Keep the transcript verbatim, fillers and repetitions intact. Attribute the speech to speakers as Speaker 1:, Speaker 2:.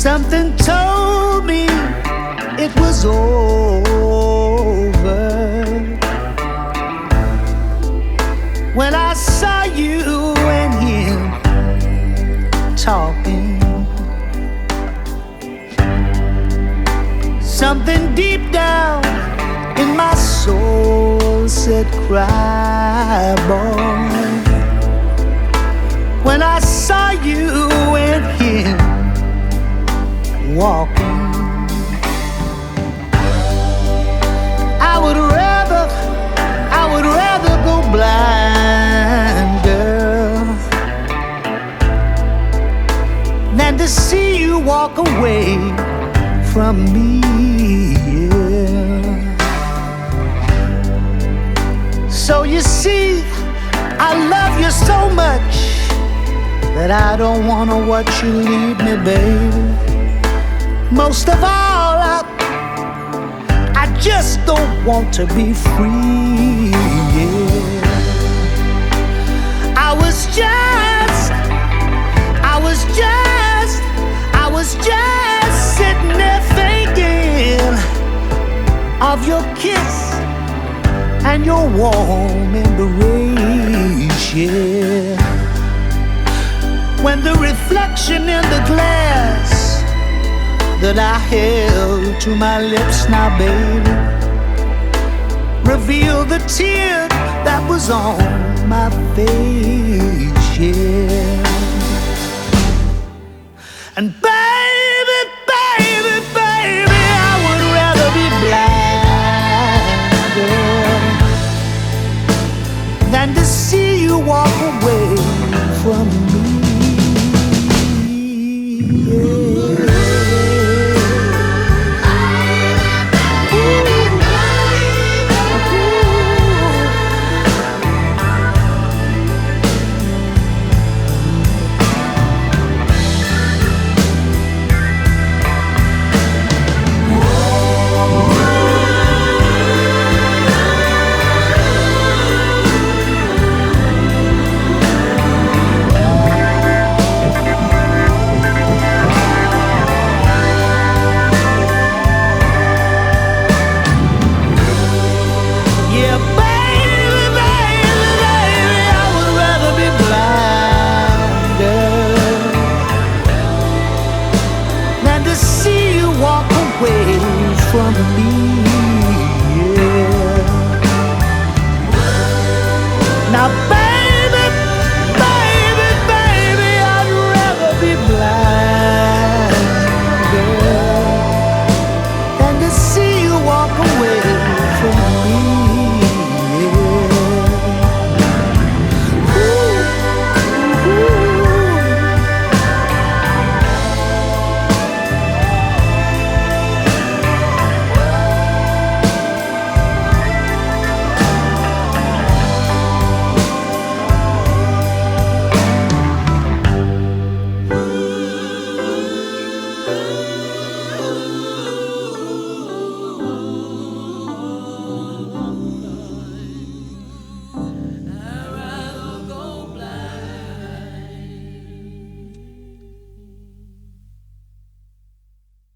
Speaker 1: Something told me it was over when I saw you and him talking. Something deep down in my soul said, cry, boy. When I saw you and him walking, I would rather, I would rather go blind, girl, than to see you walk away from me, yeah. So you see, I love you so much that I don't wanna watch you leave me, baby. Most of all, I, I just don't want to be free, yeah. I was just, I was just, I was just sitting there thinking of your kiss and your warm embrace, yeah. When the reflection in the glass that I held to my lips now, baby, revealed the tear that was on my face, yeah. And baby, baby, baby, I would rather be blind, girl, than to see you walk away from me.